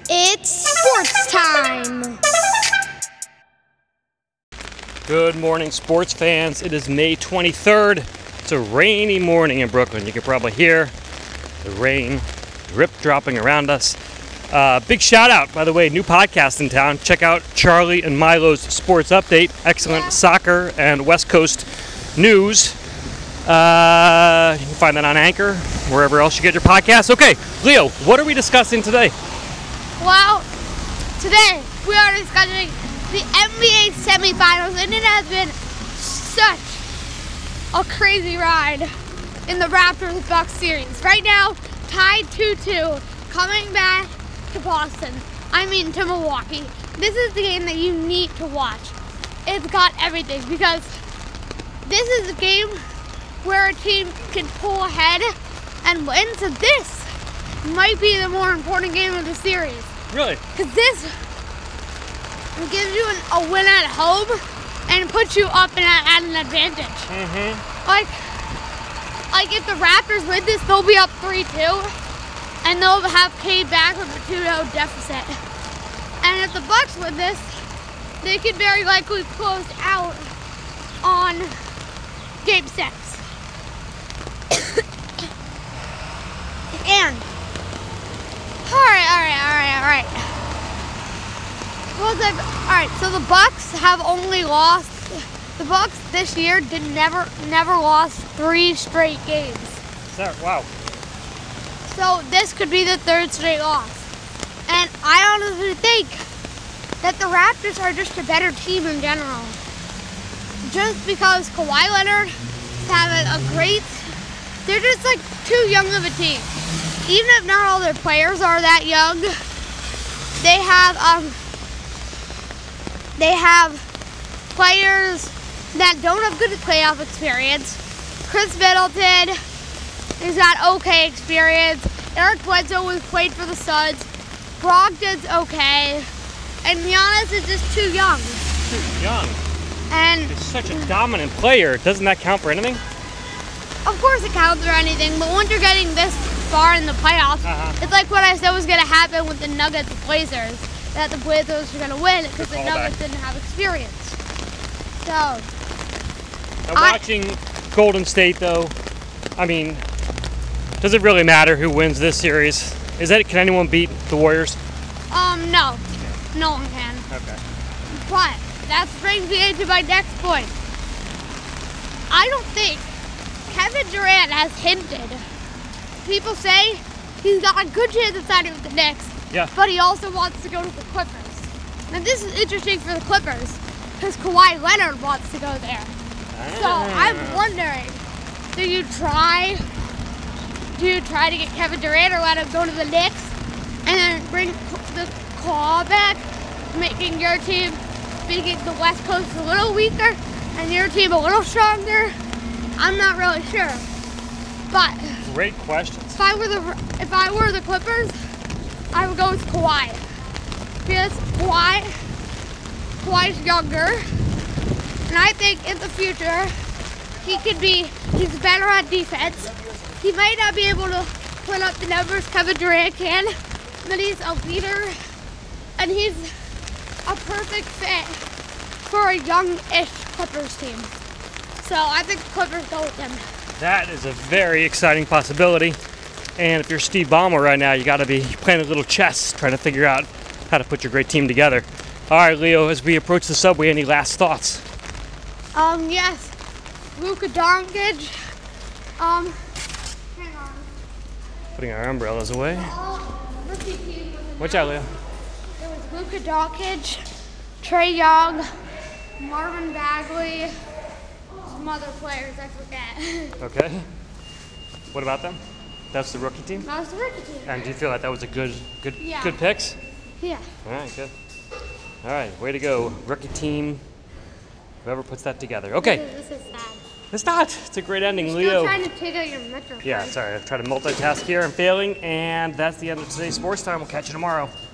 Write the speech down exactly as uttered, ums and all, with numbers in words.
It's sports time! Good morning, sports fans. It is May twenty-third. It's a rainy morning in Brooklyn. You can probably hear the rain drip dropping around us. Uh, big shout out, by the way, new podcast in town. Check out Charlie and Milo's Sports Update. Excellent Yeah. Soccer and West Coast news. Uh, you can find that on Anchor, wherever else you get your podcasts. Okay, Leo, what are we discussing today? Well, today we are discussing the N B A semifinals, and it has been such a crazy ride in the Raptors-Bucks series. Right now, tied two two, coming back to Boston. I mean to Milwaukee. This is the game that you need to watch. It's got everything because this is a game where a team can pull ahead and win. So this might be the more important game of the series. Really? Because this gives you an, a win at home and puts you up and at, at an advantage. Mm-hmm. Like, like if the Raptors win this, they'll be up three two, and they'll have Cade back with a two oh deficit. And if the Bucks win this, they could very likely close out on Game Six. and all right, all right, all right, all right. Well, all right. So the Bucks have only lost. The Bucks this year did never, never lost three straight games. Sir, wow. So this could be the third straight loss. And I honestly think that the Raptors are just a better team in general. Just because Kawhi Leonard is having a great, they're just like too young of a team. Even if not all their players are that young, they have um, they have players that don't have good playoff experience. Chris Middleton has got okay experience. Eric Bledsoe was played for the Suns. Brogdon's okay. And Giannis is just too young. Too young. And He's such a dominant player. Doesn't that count for anything? of course it counts for anything, but once you're getting this far in the playoffs, Uh-huh. it's like what I said was going to happen with the Nuggets and Blazers, that the Blazers were going to win because the callback. Nuggets didn't have experience. So, Now, I- watching Golden State, though, I mean, does it really matter who wins this series? Is that can anyone beat the Warriors? um, no, no one can. Okay. But that brings me into my next point. I don't think Kevin Durant has hinted. People say he's got a good chance of signing with the Knicks, Yeah. but he also wants to go to the Clippers. Now this is interesting for the Clippers because Kawhi Leonard wants to go there. So I'm wondering, do you try, do you try to get Kevin Durant or let him go to the Knicks and then bring the claw back, making your team, making the West Coast a little weaker and your team a little stronger? I'm not really sure, but Great questions. if I were the if I were the Clippers, I would go with Kawhi because Kawhi, Kawhi's younger, and I think in the future he could be he's better at defense. He might not be able to put up the numbers Kevin Durant can, but he's a leader, and he's a perfect fit for a young-ish Clippers team. So I think the Clippers go with him. That is a very exciting possibility. And if you're Steve Ballmer right now, you got to be playing a little chess, trying to figure out how to put your great team together. All right, Leo, as we approach the subway, any last thoughts? Um, yes, Luka Doncic. Um, hang on. Putting our umbrellas away. Oh, rookie team was Watch out, Leo. It was Luka Doncic, Trae Young, Marvin Bagley, some other players I forget. Okay. What about them? That's the rookie team? That was the rookie team. And do you feel like that was a good, good, Yeah. good picks? Yeah. All right, good. All right, way to go, rookie team. Whoever puts that together. Okay, This is sad. it's not. It's a great ending, Still Leo. trying to take out your metro. Yeah, sorry, I tried to multitask here. I'm failing, and that's the end of today's sports time. We'll catch you tomorrow.